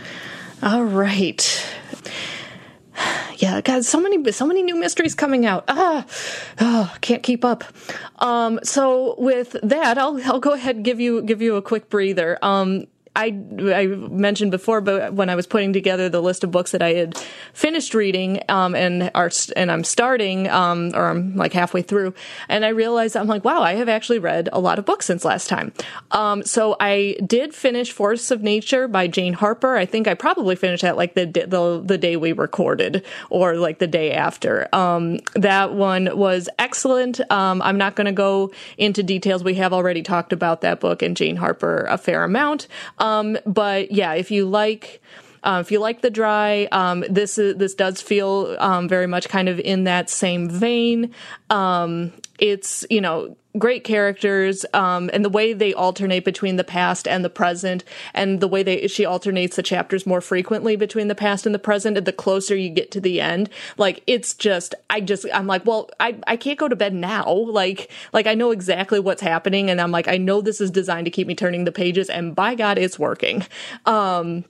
All right. Yeah, God, so many, so many new mysteries coming out. Ah, oh, can't keep up. Um, so with that, I'll, I'll go ahead and give you, give you a quick breather. Um, I, I mentioned before, but when I was putting together the list of books that I had finished reading, um, and are, and I'm starting, um, or I'm like halfway through, and I realized I'm like, wow, I have actually read a lot of books since last time. Um, so I did finish Force of Nature by Jane Harper. I think I probably finished that like the, the, the day we recorded or like the day after. Um, that one was excellent. Um, I'm not going to go into details. We have already talked about that book and Jane Harper a fair amount. Um, but yeah, if you like, uh, if you like the dry, um, this is, this does feel, um, very much kind of in that same vein. Um, it's, you know, great characters, um, and the way they alternate between the past and the present, and the way they, she alternates the chapters more frequently between the past and the present, and the closer you get to the end, like, it's just, I just, I'm like, well, I, I can't go to bed now. Like, like, I know exactly what's happening, and I'm like, I know this is designed to keep me turning the pages, and by God, it's working. Um,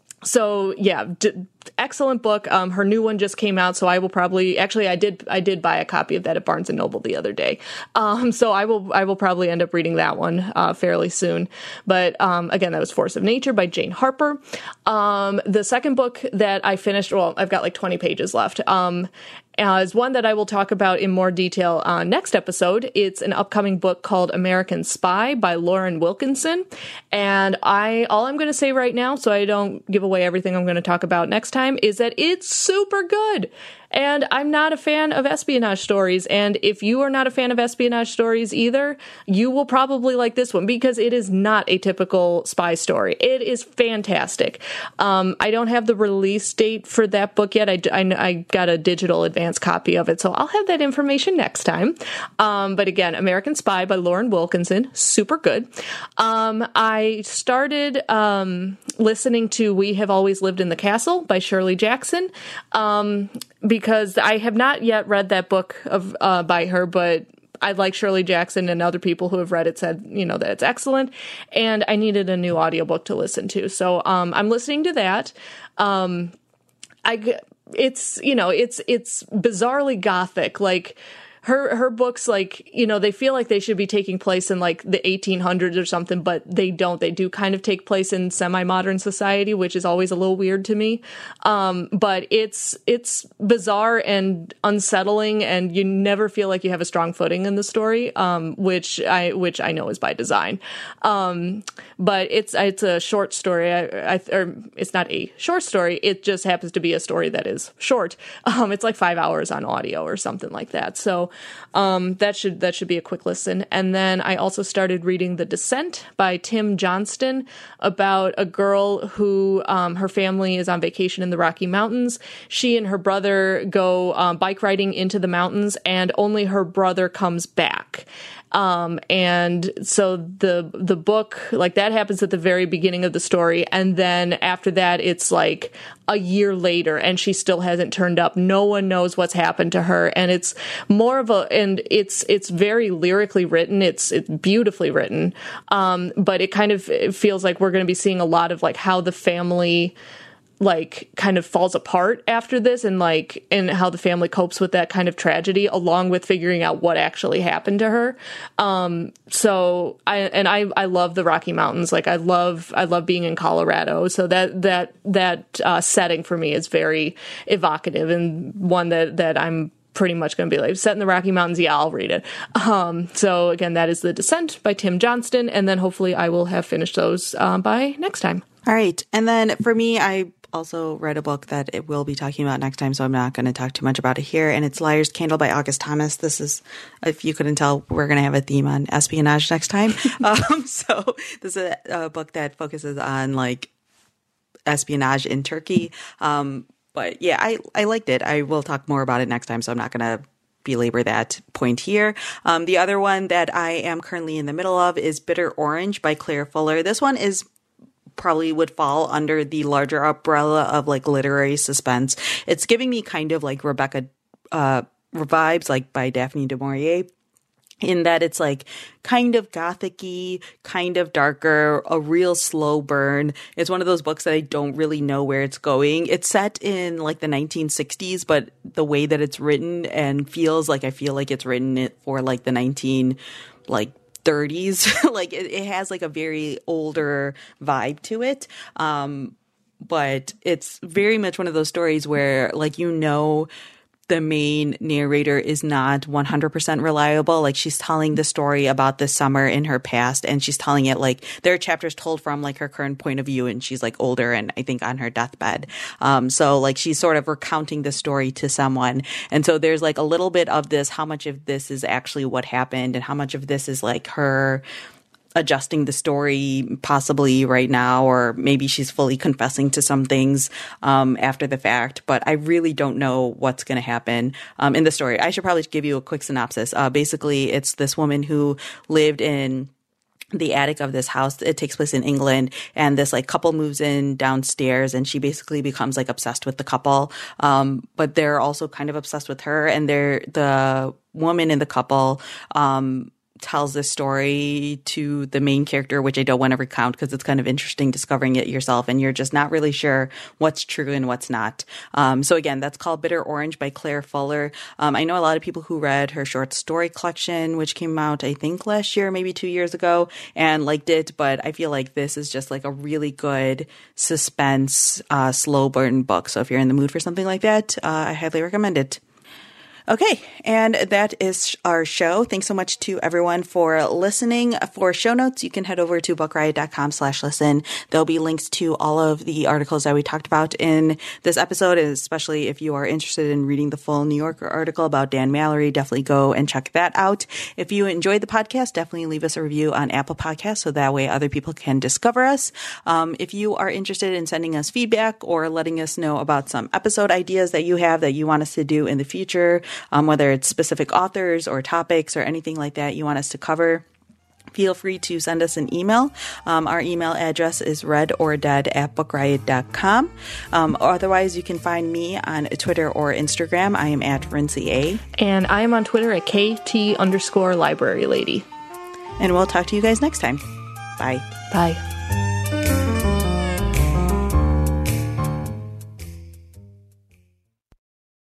So yeah, d- excellent book. Um, her new one just came out, so I will probably, actually I did, I did buy a copy of that at Barnes and Noble the other day. Um, so I will, I will probably end up reading that one, uh, fairly soon. But, um, again, that was Force of Nature by Jane Harper. Um, the second book that I finished, well, I've got like twenty pages left. Um, Uh, is one that I will talk about in more detail uh, next episode. It's an upcoming book called American Spy by Lauren Wilkinson. And I, all I'm going to say right now, so I don't give away everything I'm going to talk about next time, is that it's super good. And I'm not a fan of espionage stories. And if you are not a fan of espionage stories either, you will probably like this one because it is not a typical spy story. It is fantastic. Um, I don't have the release date for that book yet. I, I, I got a digital advance copy of it, so I'll have that information next time. Um, but again, American Spy by Lauren Wilkinson, super good. Um, I started um, listening to We Have Always Lived in the Castle by Shirley Jackson. Um, because I have not yet read that book of uh, by her, but I like Shirley Jackson, and other people who have read it said, you know, that it's excellent, and I needed a new audiobook to listen to. So um, I'm listening to that. Um, I, it's, you know, it's, it's bizarrely gothic, like, Her her books, like, you know, they feel like they should be taking place in, like, the eighteen hundreds or something, but they don't. They do kind of take place in semi-modern society, which is always a little weird to me. Um, but it's it's bizarre and unsettling, and you never feel like you have a strong footing in the story, um, which I which I know is by design. Um, but it's it's a short story, I, I, or it's not a short story. It just happens to be a story that is short. Um, it's like five hours on audio or something like that. So. Um, that should that should be a quick listen. And then I also started reading The Descent by Tim Johnston, about a girl who um, her family is on vacation in the Rocky Mountains. She and her brother go um, bike riding into the mountains, and only her brother comes back. Um, and so the, the book, like, that happens at the very beginning of the story. And then after that, it's like a year later, and she still hasn't turned up. No one knows what's happened to her. And it's more of a, and it's, it's very lyrically written. It's, it's beautifully written. Um, but it kind of it feels like we're going to be seeing a lot of, like, how the family, like, kind of falls apart after this, and like, and how the family copes with that kind of tragedy, along with figuring out what actually happened to her. Um, so I, and I, I love the Rocky Mountains. Like, I love, I love being in Colorado. So that, that, that, uh, setting for me is very evocative, and one that, that I'm pretty much going to be like, set in the Rocky Mountains. Yeah, I'll read it. Um, so again, that is The Descent by Tim Johnston. And then hopefully I will have finished those, uh, by next time. All right. And then for me, I also read a book that it will be talking about next time, so I'm not going to talk too much about it here. And it's Liar's Candle by August Thomas. This is, if you couldn't tell, we're going to have a theme on espionage next time. um, so this is a, a book that focuses on, like, espionage in Turkey. Um, but yeah, I, I liked it. I will talk more about it next time, so I'm not going to belabor that point here. Um, the other one that I am currently in the middle of is Bitter Orange by Claire Fuller. This one is probably would fall under the larger umbrella of, like, literary suspense. It's giving me kind of like Rebecca uh, vibes, like, by Daphne du Maurier, in that it's, like, kind of gothic-y, kind of darker, a real slow burn. It's one of those books that I don't really know where it's going. It's set in, like, the nineteen sixties, but the way that it's written and feels like, I feel like it's written it for, like, the nineteen, like, thirties. Like it, it has like a very older vibe to it. Um, but it's very much one of those stories where like, you know, the main narrator is not one hundred percent reliable. Like she's telling the story about this summer in her past, and she's telling it like there are chapters told from like her current point of view, and she's like older and I think on her deathbed. Um, so like she's sort of recounting the story to someone. And so there's like a little bit of this, how much of this is actually what happened and how much of this is like her adjusting the story possibly right now, or maybe she's fully confessing to some things um, after the fact. But I really don't know what's going to happen um, in the story. I should probably give you a quick synopsis. Uh, basically, it's this woman who lived in the attic of this house. It takes place in England, and this like couple moves in downstairs, and she basically becomes like obsessed with the couple. Um, but they're also kind of obsessed with her, and they're the woman in the couple, um, tells this story to the main character, which I don't want to recount because it's kind of interesting discovering it yourself, and you're just not really sure what's true and what's not. Um, so again, that's called Bitter Orange by Claire Fuller. Um, I know a lot of people who read her short story collection, which came out, I think, last year, maybe two years ago, and liked it. But I feel like this is just like a really good suspense, uh, slow burn book. So if you're in the mood for something like that, uh, I highly recommend it. Okay, and that is our show. Thanks so much to everyone for listening. For show notes, you can head over to bookriot.com slash listen. There'll be links to all of the articles that we talked about in this episode, especially if you are interested in reading the full New Yorker article about Dan Mallory. Definitely go and check that out. If you enjoyed the podcast, definitely leave us a review on Apple Podcasts so that way other people can discover us. Um, if you are interested in sending us feedback or letting us know about some episode ideas that you have that you want us to do in the future, Um, whether it's specific authors or topics or anything like that you want us to cover, feel free to send us an email. Um, our email address is readordead at bookriot dot com. Um, otherwise, you can find me on Twitter or Instagram. I am at Rincy A. And I am on Twitter at KT underscore library lady. And we'll talk to you guys next time. Bye. Bye.